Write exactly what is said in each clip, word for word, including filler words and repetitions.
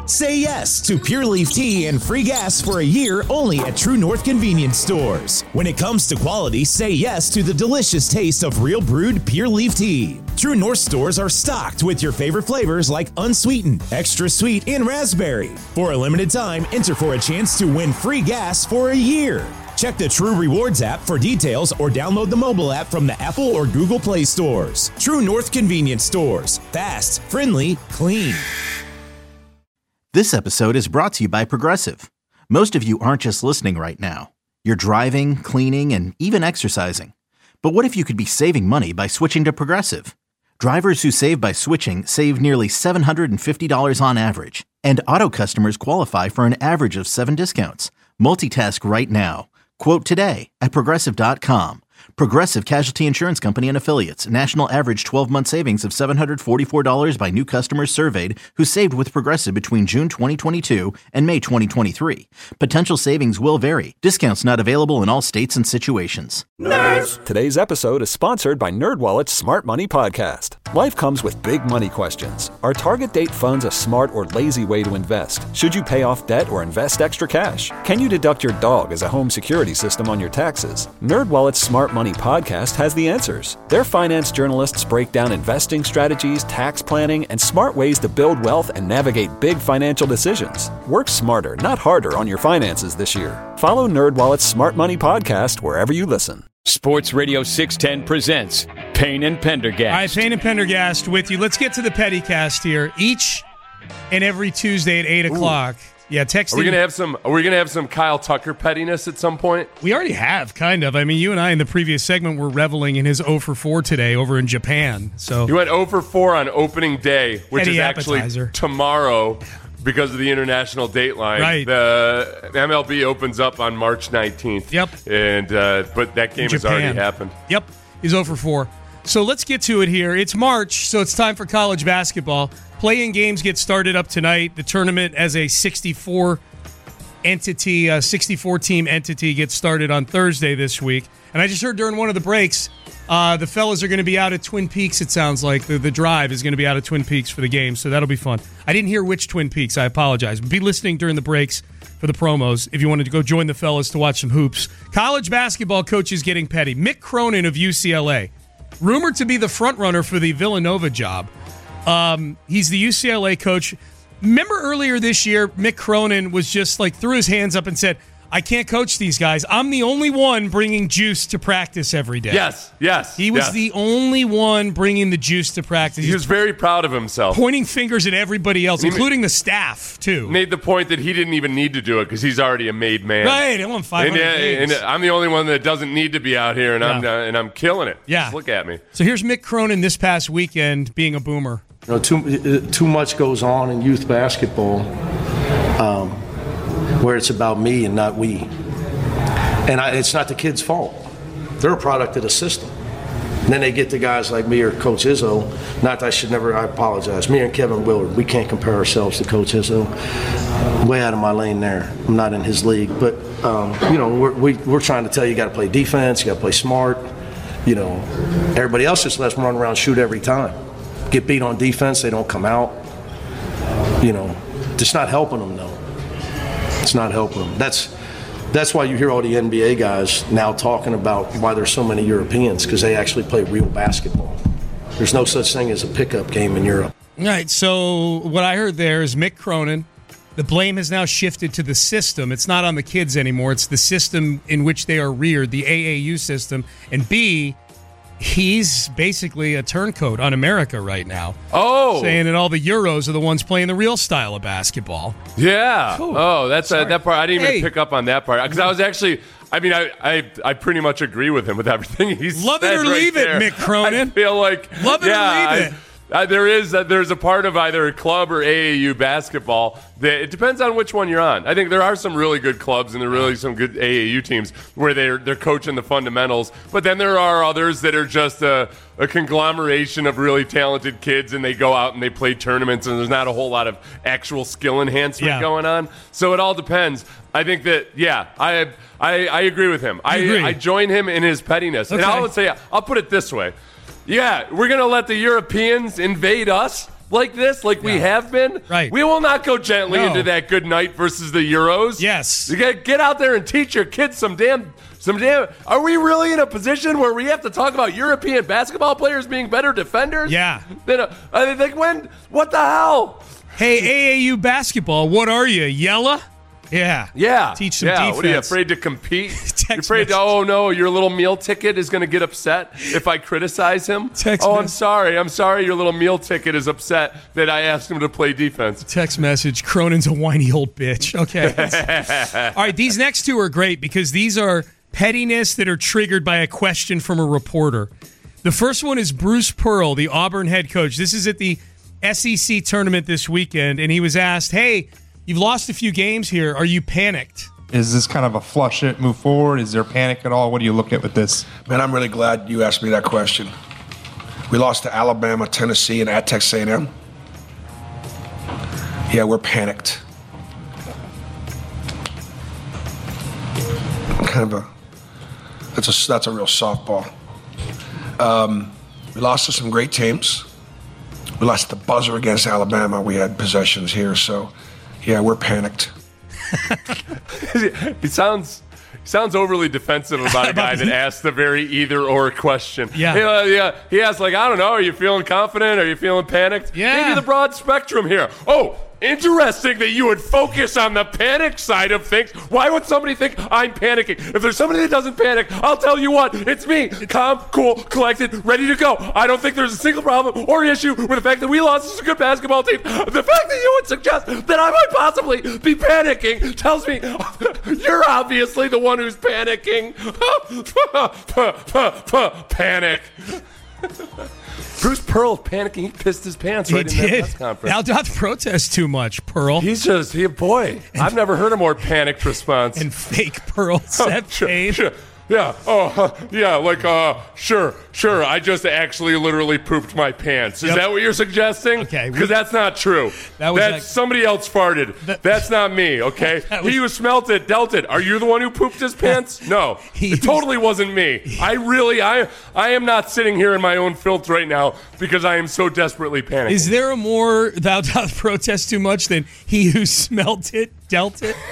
Say yes to Pure Leaf Tea and free gas for a year only at True North Convenience Stores. When it comes to quality, say yes to the delicious taste of real brewed Pure Leaf Tea. True North stores are stocked with your favorite flavors like unsweetened, extra sweet, and raspberry. For a limited time, enter for a chance to win free gas for a year. Check the True Rewards app for details or download the mobile app from the Apple or Google Play stores. True North Convenience Stores. Fast, friendly, clean. This episode is brought to you by Progressive. Most of you aren't just listening right now. You're driving, cleaning, and even exercising. But what if you could be saving money by switching to Progressive? Drivers who save by switching save nearly seven hundred fifty dollars on average. And auto customers qualify for an average of seven discounts. Multitask right now. Quote today at Progressive dot com. Progressive Casualty Insurance Company and Affiliates. National average twelve-month savings of seven hundred forty-four dollars by new customers surveyed who saved with Progressive between June twenty twenty-two and May twenty twenty-three. Potential savings will vary. Discounts not available in all states and situations. Nerds! Today's episode is sponsored by NerdWallet's Smart Money Podcast. Life comes with big money questions. Are target date funds a smart or lazy way to invest? Should you pay off debt or invest extra cash? Can you deduct your dog as a home security system on your taxes? NerdWallet's Smart Money Podcast has the answers. Their finance journalists break down investing strategies, tax planning, and smart ways to build wealth and navigate big financial decisions. Work smarter, not harder on your finances this year. Follow NerdWallet's Smart Money Podcast wherever you listen. Sports Radio six ten presents Payne and Pendergast. All right, Payne and Pendergast with you. Let's get to the Pettycast here. Each and every Tuesday at eight o'clock. Yeah, texting. Are we gonna have some? Are we gonna have some Kyle Tucker pettiness at some point? We already have, kind of. I mean, you and I in the previous segment were reveling in his oh for four today over in Japan. So you went oh for four on opening day, which Petty is appetizer. actually tomorrow because of the international dateline. Right. The M L B opens up on March nineteenth. Yep. And uh, but that game has already happened. Yep. He's oh for four. So let's get to it here. It's March, so it's time for college basketball. Play-in games get started up tonight. The tournament as a sixty-four entity, a sixty-four team entity gets started on Thursday this week. And I just heard during one of the breaks, uh, the fellas are going to be out at Twin Peaks, it sounds like. The, the drive is going to be out at Twin Peaks for the game, so that'll be fun. I didn't hear which Twin Peaks. I apologize. Be listening during the breaks for the promos if you wanted to go join the fellas to watch some hoops. College basketball coaches getting petty. Mick Cronin of U C L A, rumored to be the front runner for the Villanova job. Um, he's the U C L A coach. Remember earlier this year, Mick Cronin was just like threw his hands up and said, I can't coach these guys. I'm the only one bringing juice to practice every day. Yes, yes. He was yes. the only one bringing the juice to practice. He was very proud of himself. Pointing fingers at everybody else, including the staff, too. Made the point that he didn't even need to do it because he's already a made man. Right, I won five hundred and, games. and I'm the only one that doesn't need to be out here, and, yeah. I'm, uh, and I'm killing it. Yeah. Just look at me. So here's Mick Cronin this past weekend being a boomer. You know, too too much goes on in youth basketball um, where it's about me and not we. And I, it's not the kids' fault. They're a product of the system. And then they get the guys like me or Coach Izzo. Not that I should never, I apologize. Me and Kevin Willard, we can't compare ourselves to Coach Izzo. Way out of my lane there. I'm not in his league. But, um, you know, we're, we, we're trying to tell you, you got to play defense, you got to play smart. You know, everybody else just lets them run around and shoot every time. Get beat on defense, they don't come out. You know, it's not helping them, though. It's not helping them. That's that's why you hear all the N B A guys now talking about why there's so many Europeans, because they actually play real basketball. There's no such thing as a pickup game in Europe. All right, so what I heard there is Mick Cronin. The blame has now shifted to the system. It's not on the kids anymore. It's the system in which they are reared, the A A U system. And B, he's basically a turncoat on America right now. Oh. Saying that all the Euros are the ones playing the real style of basketball. Yeah. Ooh. Oh, that's uh, that part. I didn't even Hey. pick up on that part. Because I was actually, I mean, I, I I pretty much agree with him with everything he's Love it or right leave there. it, Mick Cronin. I feel like, Love it yeah, or leave I, it. Uh, there is uh, there's a part of either club or A A U basketball that it depends on which one you're on. I think there are some really good clubs and there are really some good A A U teams where they're they're coaching the fundamentals, but then there are others that are just a, a conglomeration of really talented kids and they go out and they play tournaments and there's not a whole lot of actual skill enhancement Yeah. going on. So it all depends. I think that yeah, I I, I agree with him. I agree? I join him in his pettiness, and Okay. I would say I'll put it this way. Yeah, we're going to let the Europeans invade us? like this, like we Yeah. have been, Right. we will not go gently No. into that good night versus the Euros. Yes. You gotta get out there and teach your kids some damn, some damn. Are we really in a position where we have to talk about European basketball players being better defenders? Yeah. Than, uh, I think when, what the hell? Hey, A A U basketball, what are you, Yella? Yeah. Yeah. Teach some yeah. defense. What are you, afraid to compete? Text You're afraid to, message. oh, no, your little meal ticket is going to get upset if I criticize him? Text oh, I'm message. sorry. I'm sorry your little meal ticket is upset that I asked him to play defense. Text message, Cronin's a whiny old bitch. Okay. All right, these next two are great because these are pettiness that are triggered by a question from a reporter. The first one is Bruce Pearl, the Auburn head coach. This is at the S E C tournament this weekend, and he was asked, hey, you've lost a few games here. Are you panicked? Is this kind of a flush it, move forward? Is there panic at all? What do you look at with this? Man, I'm really glad you asked me that question. We lost to Alabama, Tennessee, and at Texas A and M. Yeah, we're panicked. Kind of a that's a that's a real softball. Um, we lost to some great teams. We lost the buzzer against Alabama. We had possessions here, so yeah, we're panicked. He sounds he sounds overly defensive about a guy that asked the very either-or question. Yeah. yeah. Yeah. He asked, like, I don't know, are you feeling confident? Are you feeling panicked? Yeah. Maybe the broad spectrum here. Oh, interesting that you would focus on the panic side of things. Why would somebody think I'm panicking? If there's somebody that doesn't panic, I'll tell you what, it's me. Calm, cool, collected, ready to go. I don't think there's a single problem or issue with the fact that we lost to a good basketball team. The fact that you would suggest that I might possibly be panicking tells me you're obviously the one who's panicking. Panic. Bruce Pearl panicking. He pissed his pants He right in that did. press conference. Thou doth protest too much, Pearl. He's just, he, boy, I've never heard a more panicked response. And fake Pearl Seth sure, Payne. sure. Yeah, oh, uh, yeah, like, uh, sure, sure, I just actually literally pooped my pants. Is Yep. that what you're suggesting? Okay, we- Because that's not true. That was that's like- somebody else farted. That- that's not me, okay? That was- He who smelt it, dealt it. Are you the one who pooped his pants? No, He it was- totally wasn't me. I really, I, I am not sitting here in my own filth right now because I am so desperately panicking. Is there a more thou doth protest too much than he who smelt it, dealt it?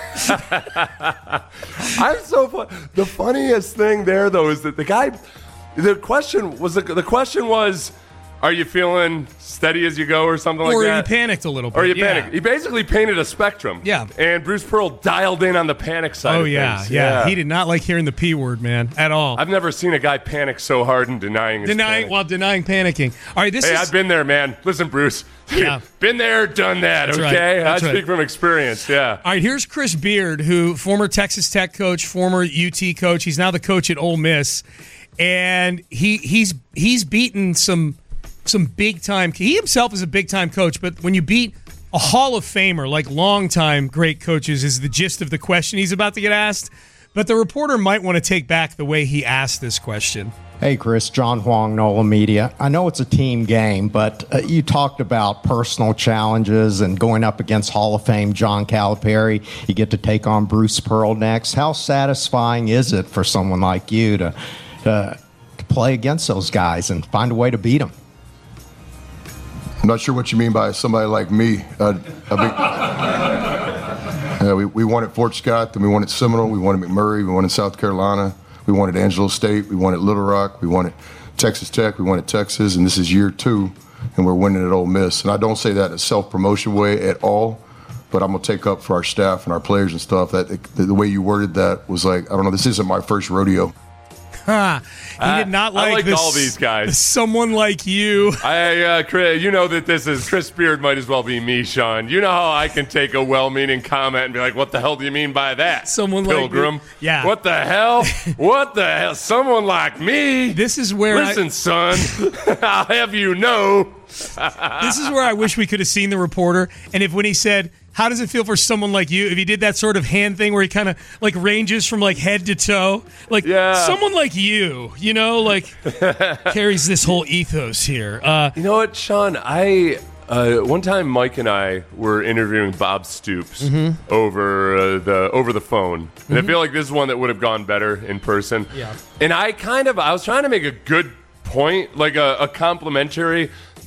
I'm so fun. The funniest thing there, though, is that the guy, the question was, the, the question was, are you feeling steady as you go or something Or like you that? panicked a little bit. Or you yeah. panicked. He basically painted a spectrum. Yeah. And Bruce Pearl dialed in on the panic side Oh, of yeah, things. yeah. He did not like hearing the P word, man, at all. I've never seen a guy panic so hard in denying his denying panic. while denying panicking. All right, this Hey, is I've been there, man. Listen, Bruce. Yeah. Been there, done that, That's right. okay? That's I right. speak from experience, yeah. All right, here's Chris Beard, who former Texas Tech coach, former U T coach. He's now the coach at Ole Miss, and he he's he's beaten some some big time. He himself is a big time coach, but when you beat a Hall of Famer like longtime great coaches, is the gist of the question he's about to get asked. But the reporter might want to take back the way he asked this question. Hey, Chris, John Huang, NOLA Media. I know it's a team game, but uh, you talked about personal challenges and going up against Hall of Fame John Calipari. You get to take on Bruce Pearl next. How satisfying is it for someone like you to, to, to play against those guys and find a way to beat them? I'm not sure what you mean by somebody like me. Uh, a big, yeah, we, we won at Fort Scott, then we won at Seminole, we won at McMurray, we won in South Carolina. We won at Angelo State, we won at Little Rock, we won at Texas Tech, we won at Texas, and this is year two, and we're winning at Ole Miss. And I don't say that in a self-promotion way at all, but I'm going to take up for our staff and our players and stuff that the, the way you worded that was like, I don't know, this isn't my first rodeo. Ha! He Uh, did not I like like this, all these guys. Someone like you. I, uh, Chris, you know that this is Chris Beard. Might as well be me, Sean. You know how I can take a well-meaning comment and be like, "What the hell do you mean by that, Someone like Pilgrim? me. Yeah. What the hell? What the hell? Someone like me? This is where Listen, I, son. I'll have you know. this is where I wish we could have seen the reporter. And if when he said, "How does it feel for someone like you?" If he did that sort of hand thing where he kind of like ranges from like head to toe, like Yeah. someone like you, you know, like carries this whole ethos here. Uh, You know what, Sean? I uh, one time Mike and I were interviewing Bob Stoops Mm-hmm. over uh, the over the phone, and I feel like this is one that would have gone better in person. Yeah. And I kind of I was trying to make a good point, like a, a complimentary.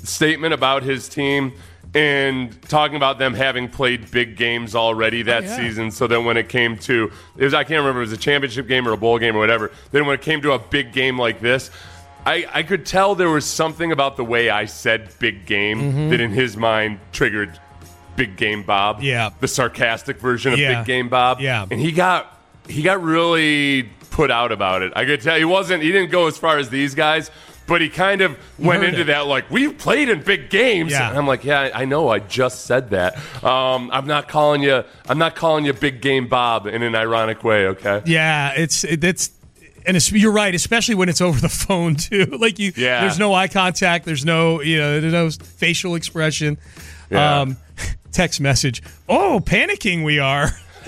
statement about his team and talking about them having played big games already that oh, yeah. season, so that when it came to, it was, I can't remember if it was a championship game or a bowl game or whatever, then when it came to a big game like this, I, I could tell there was something about the way I said big game mm-hmm. that in his mind triggered Big Game Bob. Yeah. The sarcastic version of yeah. Big Game Bob. Yeah. And he got he got really put out about it. I could tell he wasn't he didn't go as far as these guys, but he kind of went into it. that like, we've played in big games. Yeah. And I'm like, yeah, I know, I just said that. Um, I'm not calling you I'm not calling you Big Game Bob in an ironic way, okay? Yeah, it's it's and it's, you're right, especially when it's over the phone too. Like you yeah. there's no eye contact, there's no, you know, there's no facial expression. Yeah. Um, text message. Oh, panicking we are.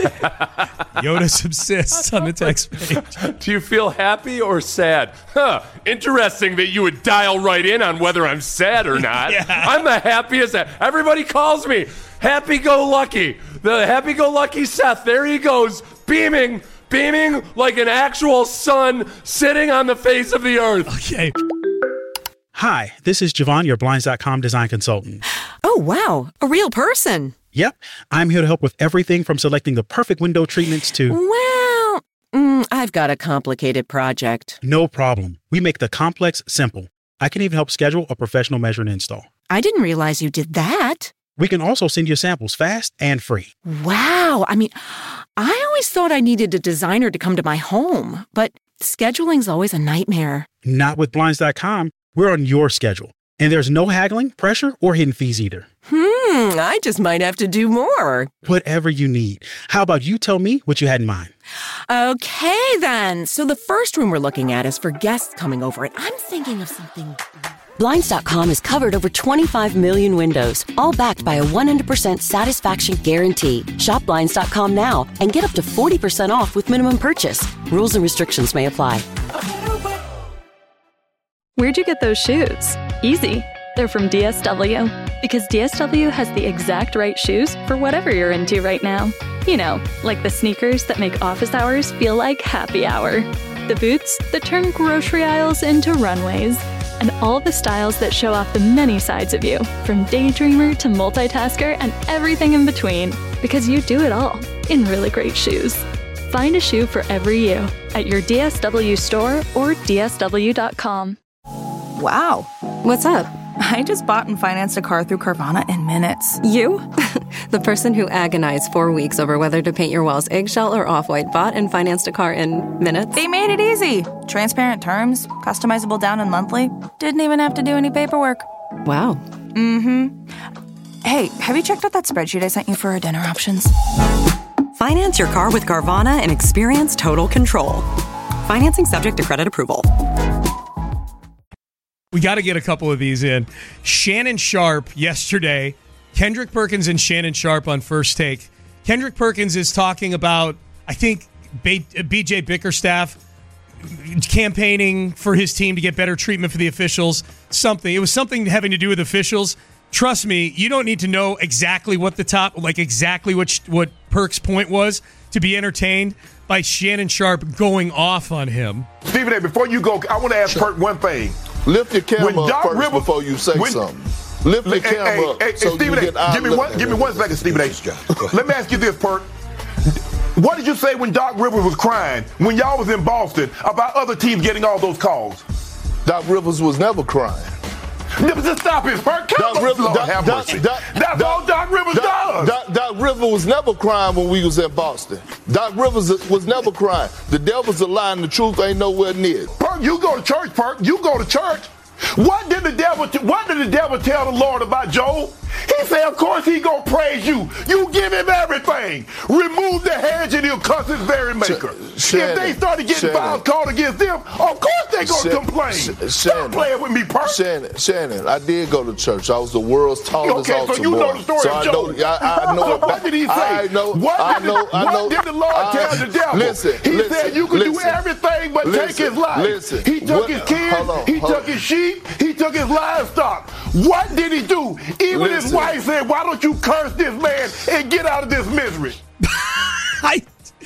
Yoda subsists on the text page. Do you feel happy or sad? Huh. Interesting that you would dial right in on whether I'm sad or not. yeah. I'm the happiest. Everybody calls me happy-go-lucky. The happy-go-lucky Seth. There he goes, beaming, beaming like an actual sun sitting on the face of the earth. Okay. Hi, this is Javon, your Blinds dot com design consultant. Oh, wow. A real person. Yep. I'm here to help with everything from selecting the perfect window treatments to... Well, mm, I've got a complicated project. No problem. We make the complex simple. I can even help schedule a professional measure and install. I didn't realize you did that. We can also send you samples fast and free. Wow. I mean, I always thought I needed a designer to come to my home, but scheduling's always a nightmare. Not with Blinds dot com. We're on your schedule. And there's no haggling, pressure, or hidden fees either. Hmm, I just might have to do more. Whatever you need. How about you tell me what you had in mind? Okay, then. So the first room we're looking at is for guests coming over, and I'm thinking of something... Blinds dot com has covered over twenty-five million windows, all backed by a one hundred percent satisfaction guarantee. Shop Blinds dot com now and get up to forty percent off with minimum purchase. Rules and restrictions may apply. Where'd you get those shoes? Easy. They're from D S W. Because D S W has the exact right shoes for whatever you're into right now. You know, like the sneakers that make office hours feel like happy hour. The boots that turn grocery aisles into runways. And all the styles that show off the many sides of you, from daydreamer to multitasker and everything in between. Because you do it all in really great shoes. Find a shoe for every you at your D S W store or D S W dot com. Wow. What's up? I just bought and financed a car through Carvana in minutes. You? The person who agonized four weeks over whether to paint your walls eggshell or off-white bought and financed a car in minutes? They made it easy. Transparent terms, customizable down and monthly. Didn't even have to do any paperwork. Wow. Mm-hmm. Hey, have you checked out that spreadsheet I sent you for our dinner options? Finance your car with Carvana and experience total control. Financing subject to credit approval. We got to get a couple of these in. Shannon Sharpe yesterday, Kendrick Perkins and Shannon Sharpe on First Take. Kendrick Perkins is talking about, I think, B J Bickerstaff campaigning for his team to get better treatment for the officials. Something. It was something having to do with officials. Trust me, you don't need to know exactly what the top, like exactly what, what Perk's point was to be entertained by Shannon Sharpe going off on him. Stephen A., before you go, I want to ask Perk one thing. Lift your camera up first Rivers, before you say when, something. Lift your hey, camera hey, up. Hey, so hey, Stephen you A., get give me one, give me one second, Stephen A. Let me ask you this, Perk. What did you say when Doc Rivers was crying when y'all was in Boston about other teams getting all those calls? Doc Rivers was never crying. Just stop it, Perk. Come on, Lord Doc, have Doc, mercy. Doc, That's Doc, all Doc Rivers Doc, does. Doc, Doc Rivers was never crying when we was in Boston. Doc Rivers was never crying. The devil's a lie and the truth ain't nowhere near. Perk, you go to church, Perk. You go to church. What did the devil what did the devil tell the Lord about Job? He said, of course he gonna praise you. You give him everything. Remove the hedge and he'll cuss his very maker. Sh- if they started getting files called against them, of course they gonna Sh- complain. Sh- Stop playing with me, Perk. Shannon, Shannon, I did go to church. I was the world's tallest okay, altar so you boy. know the story so of I Job. know, I, I know so what did he say? I know, what I did, know, the, I know, what did the Lord I, tell the devil? Listen, he listen, said you could listen, do everything but listen, take his life. Listen, he took what, his kids, on, he took on. his sheep, he took his livestock. What did he do? Even listen. his wife said, why don't you curse this man and get out of this misery? I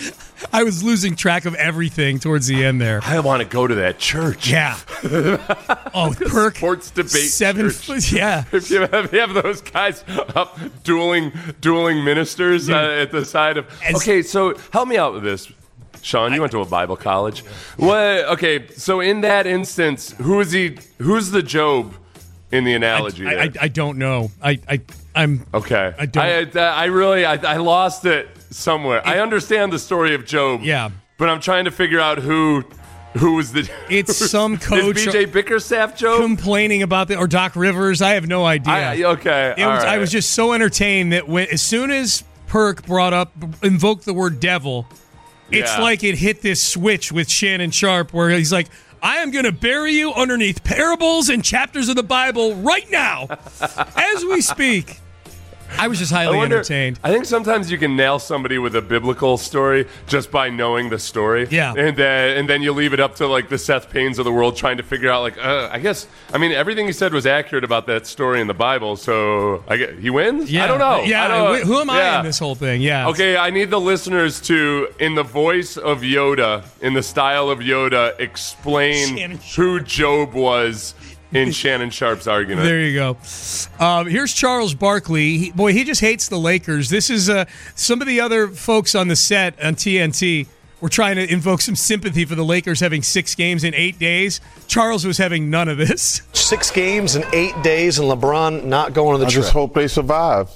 I was losing track of everything towards the end there. I want to go to that church. Yeah. Oh, Perk. Sports debate Seven. church. Yeah. If you have, if you have those guys up dueling dueling ministers uh, at the side of. Okay, so help me out with this. Sean, you went to a Bible college. What? Okay, so in that instance, who is he? Who's the Job in the analogy? I, there? I, I don't know. I, I I'm okay. I don't. I, I really I, I lost it somewhere. It, I understand the story of Job. Yeah, but I'm trying to figure out who who was the. It's some coach. Is B J Bickerstaff Job complaining about the or Doc Rivers? I have no idea. I, okay, it was, right. I was just so entertained that when as soon as Perk brought up invoked the word devil. It's Yeah. like it hit this switch with Shannon Sharp where he's like, I am going to bury you underneath parables and chapters of the Bible right now as we speak. I was just highly I wonder, entertained. I think sometimes you can nail somebody with a biblical story just by knowing the story. Yeah. And then, and then you leave it up to like the Seth Paynes of the world trying to figure out like, uh, I guess, I mean, everything he said was accurate about that story in the Bible. So I get, he wins? Yeah. I don't know. Yeah. I don't know. Who am I Yeah. in this whole thing? Yeah. Okay, I need the listeners to, in the voice of Yoda, in the style of Yoda, explain who Job was in Shannon Sharp's argument. There you go. Um, here's Charles Barkley. He, boy, he just hates the Lakers. This is uh, some of the other folks on the set on T N T were trying to invoke some sympathy for the Lakers having six games in eight days. Charles was having none of this. Six games in eight days and LeBron not going on the I trip. just hope they survive.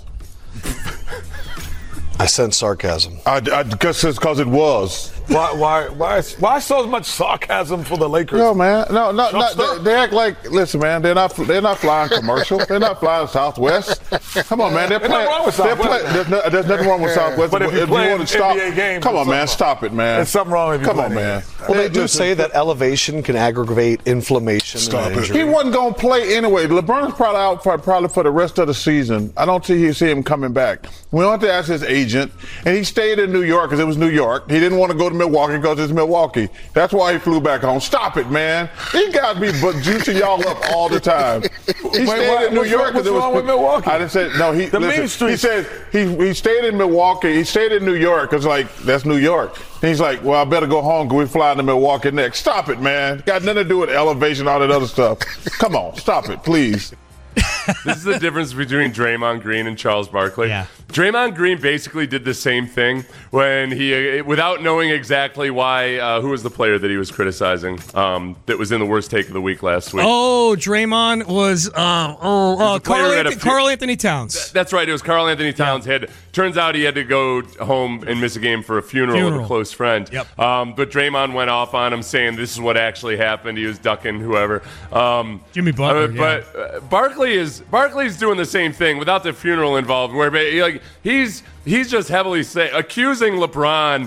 I sense sarcasm. I, I guess it's because it was. Why, why, why, why so much sarcasm for the Lakers? No, man. No, no, no. They, they act like, listen, man. They're not. They're not flying commercial. They're not flying Southwest. Come on, man. They're There's playing. nothing wrong with they're Southwest. play, there's, no, there's nothing wrong with Southwest. But if you play want in to stop, N B A games, come there's on, man. something Stop it, man. There's something wrong if you Come play on, in man. Well, they do listen, say that elevation can aggravate inflammation Stop and it. injury. He wasn't going to play anyway. LeBron's probably out for probably for the rest of the season. I don't see he see him coming back. We went to ask his agent, and he stayed in New York because it was New York. He didn't want to go to Milwaukee because it's Milwaukee. That's why he flew back home. Stop it, man. These guys be bu- juicing y'all up all the time. He Wait, stayed why- in New what's York wrong- what's because it was. wrong with Milwaukee? I didn't say no. He The listen, Main Street- He said he he stayed in Milwaukee. He stayed in New York because like that's New York. And he's like, well, I better go home because we fly to Milwaukee next. Stop it, man. Got nothing to do with elevation, all that other stuff. Come on, stop it, please. This is the difference between Draymond Green and Charles Barkley. Yeah. Draymond Green basically did the same thing when he, uh, without knowing exactly why, uh, who was the player that he was criticizing um, that was in the worst take of the week last week. Oh, Draymond was uh, oh, uh, The player Carl, had a Anthony, few- Carl Anthony Towns. That's right. It was Carl Anthony Towns. Had turns out he had to go home and miss a game for a funeral, of Funeral. a close friend. Yep. Um, but Draymond went off on him, saying this is what actually happened. He was ducking whoever. Um, Jimmy Butler, uh, yeah. But uh, Barkley is Barkley's doing the same thing without the funeral involved. Where ba- like he's he's just heavily say, accusing LeBron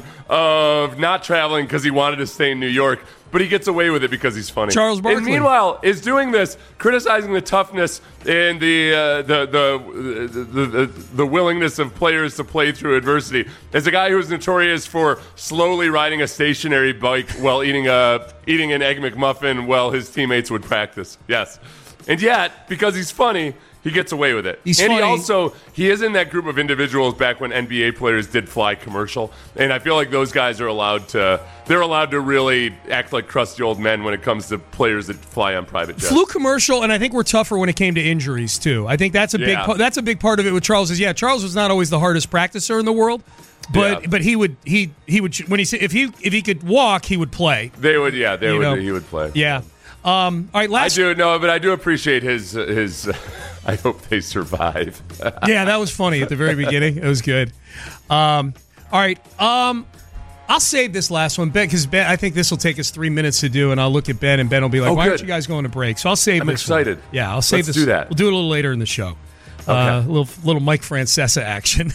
of not traveling because he wanted to stay in New York. But he gets away with it because he's funny. Charles Barkley. And meanwhile, is doing this, criticizing the toughness and the, uh, the, the, the, the, the willingness of players to play through adversity. As a guy who was notorious for slowly riding a stationary bike while eating, a, eating an Egg McMuffin while his teammates would practice. Yes. And yet, because he's funny, he gets away with it. He's and funny. he also, he is in that group of individuals back when N B A players did fly commercial. And I feel like those guys are allowed to, they're allowed to really act like crusty old men when it comes to players that fly on private jets. Flew commercial, and I think we're tougher when it came to injuries too. I think that's a big Yeah. part, that's a big part of it with Charles. Is yeah, Charles was not always the hardest practicer in the world, but Yeah. but he would he he would when he said if he if he could walk, he would play. They would, yeah, they You would, know. he would play. Yeah. Um, all right, I last. do no, but I do appreciate his his. I hope they survive. Yeah, that was funny at the very beginning. It was good. Um, all right. Um, I'll save this last one, Ben, because Ben, I think this will take us three minutes to do, and I'll look at Ben, and Ben will be like, Oh, "Why aren't good. you guys going to break?" So I'll save. I'm this excited. One. Yeah, I'll save Let's this. do that. We'll do it a little later in the show. Uh, a little little Mike Francesa action.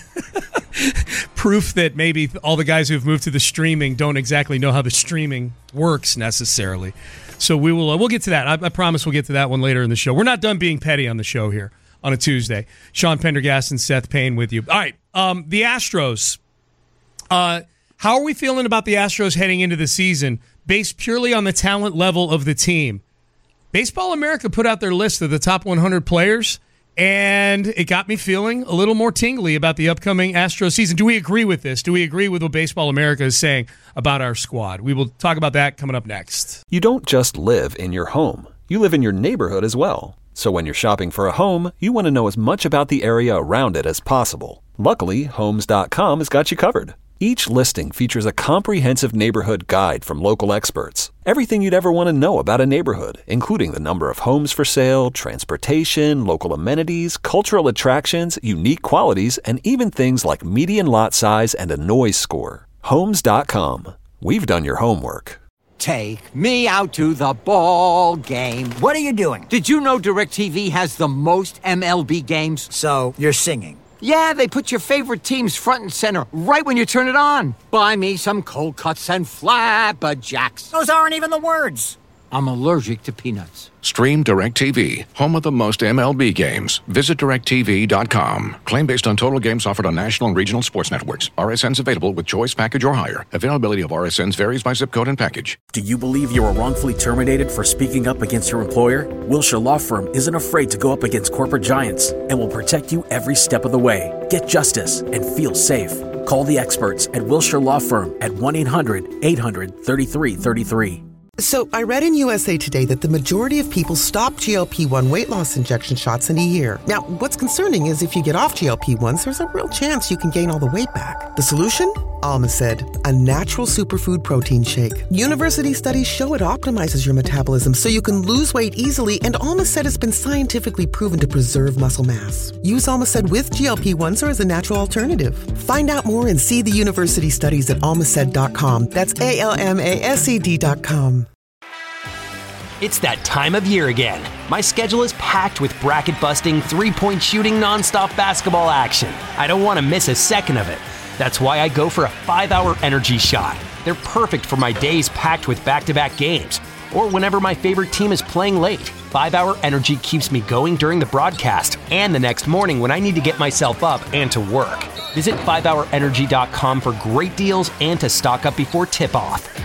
Proof that maybe all the guys who've moved to the streaming don't exactly know how the streaming works necessarily. So we will uh, we'll get to that. I, I promise we'll get to that one later in the show. We're not done being petty on the show here on a Tuesday. Sean Pendergast and Seth Payne with you. All right, um, the Astros. Uh, how are we feeling about the Astros heading into the season based purely on the talent level of the team? Baseball America put out their list of the top one hundred players, And it got me feeling a little more tingly about the upcoming Astros season. Do we agree with this? Do we agree with what Baseball America is saying about our squad? We will talk about that coming up next. You don't just live in your home. You live in your neighborhood as well. So when you're shopping for a home, you want to know as much about the area around it as possible. Luckily, Homes dot com has got you covered. Each listing features a comprehensive neighborhood guide from local experts. Everything you'd ever want to know about a neighborhood, including the number of homes for sale, transportation, local amenities, cultural attractions, unique qualities, and even things like median lot size and a noise score. Homes dot com. We've done your homework. Take me out to the ball game. What are you doing? Did you know DirecTV has the most M L B games? So, you're singing. Yeah, they put your favorite teams front and center right when you turn it on. Buy me some cold cuts and flapjacks. Those aren't even the words. I'm allergic to peanuts. Stream DirecTV, home of the most M L B games. Visit direct T V dot com. Claim based on total games offered on national and regional sports networks. R S Ns available with choice package or higher. Availability of R S Ns varies by zip code and package. Do you believe you were wrongfully terminated for speaking up against your employer? Wilshire Law Firm isn't afraid to go up against corporate giants and will protect you every step of the way. Get justice and feel safe. Call the experts at Wilshire Law Firm at one eight hundred eight hundred thirty-three thirty-three. So, I read in U S A Today that the majority of people stop G L P one weight loss injection shots in a year. Now, what's concerning is if you get off G L P ones, there's a real chance you can gain all the weight back. The solution? Almacid, a natural superfood protein shake. University studies show it optimizes your metabolism so you can lose weight easily, and Almacid has been scientifically proven to preserve muscle mass. Use Almacid with G L P ones or as a natural alternative. Find out more and see the university studies at almacid dot com. That's A L M A S E D dot com. It's that time of year again. My schedule is packed with bracket-busting, three-point shooting, nonstop basketball action. I don't want to miss a second of it. That's why I go for a five-hour energy shot. They're perfect for my days packed with back-to-back games, or whenever my favorite team is playing late. five-hour energy keeps me going during the broadcast and the next morning when I need to get myself up and to work. Visit five hour energy dot com for great deals and to stock up before tip-off.